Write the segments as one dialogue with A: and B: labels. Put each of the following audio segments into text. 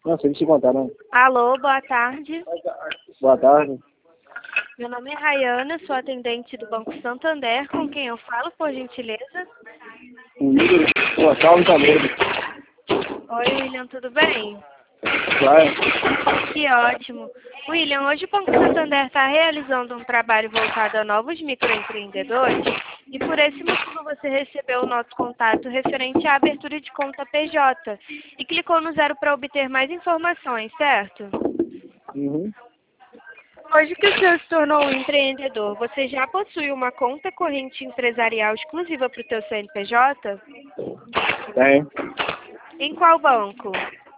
A: Não, sei te contar, não.
B: Alô, boa tarde.
A: Boa tarde.
B: Meu nome é Rayana, sou atendente do Banco Santander. Com quem eu falo, por gentileza?
A: William Gonçalves Tameiro.
B: Oi, William, tudo bem?
A: Vai.
B: Que ótimo. William, hoje o Banco Santander está realizando um trabalho voltado a novos microempreendedores e por esse motivo você recebeu o nosso contato referente à abertura de conta PJ e clicou no 0 para obter mais informações, certo?
A: Uhum.
B: Hoje que o senhor se tornou um empreendedor, você já possui uma conta corrente empresarial exclusiva para o teu CNPJ?
A: Tem.
B: Em qual banco?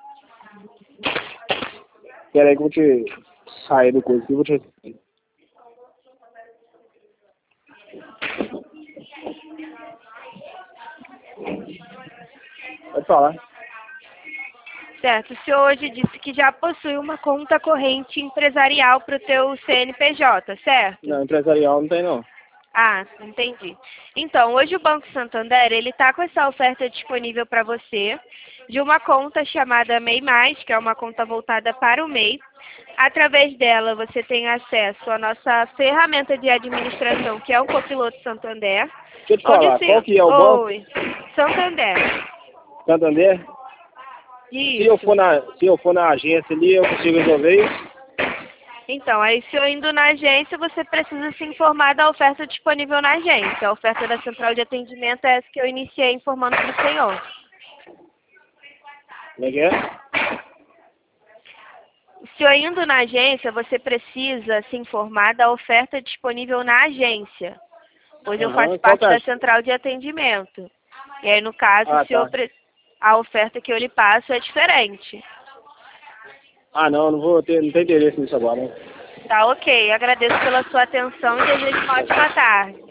A: Peraí que eu vou te sair do curso e vou te... Pode falar.
B: Certo, o senhor hoje disse que já possui uma conta corrente empresarial para o teu CNPJ, certo?
A: Não, empresarial não tem, não.
B: Ah, entendi. Então, hoje o Banco Santander, ele está com essa oferta disponível para você de uma conta chamada MEI+, que é uma conta voltada para o MEI. Através dela, você tem acesso à nossa ferramenta de administração, que é o Copiloto Santander.
A: Deixa eu te falar, qual que é o banco?
B: Oi, Santander.
A: Santander? Se eu
B: Isso.
A: for na agência ali, eu consigo resolver isso?
B: Então, aí se eu indo na agência, você precisa se informar da oferta disponível na agência. A oferta da central de atendimento é essa que eu iniciei informando para o senhor.
A: Como é que é?
B: Se eu indo na agência, você precisa se informar da oferta disponível na agência. Pois eu faço
A: Qual
B: parte
A: que é?
B: da central de atendimento. E aí, no caso,
A: Ah, tá.
B: a oferta que eu lhe passo é diferente.
A: Ah, não vou ter, não tem interesse nisso agora, né?
B: Tá ok. Agradeço pela sua atenção e desejo uma ótima tarde.